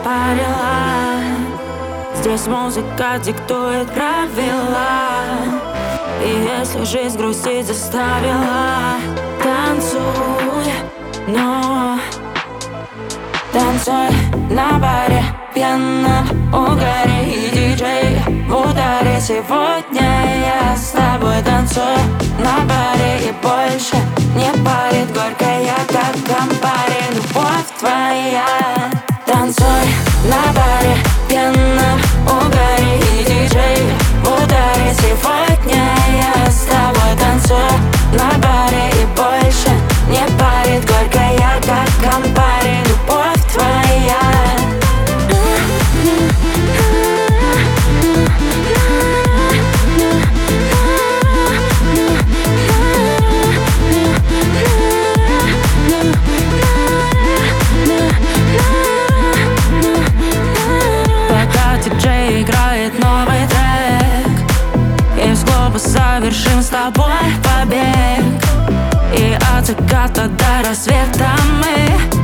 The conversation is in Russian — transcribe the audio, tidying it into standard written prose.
парила. Здесь музыка диктует правила. И если жизнь грустить заставила, танцуй, но танцуй на баре, пьяном угаре. И диджей в ударе. Сегодня я с тобой танцую на баре. И больше не парит горькая, как Кампари, любовь твоя. Танцуй на баре, пьяном угаре. И диджей в ударе. Сегодня я с тобой танцую на баре. И больше не парит горькая, как Кампари, любовь твоя. Пока диджей играет новый трек, из клуба совершим с тобой побег. И от заката до рассвета мы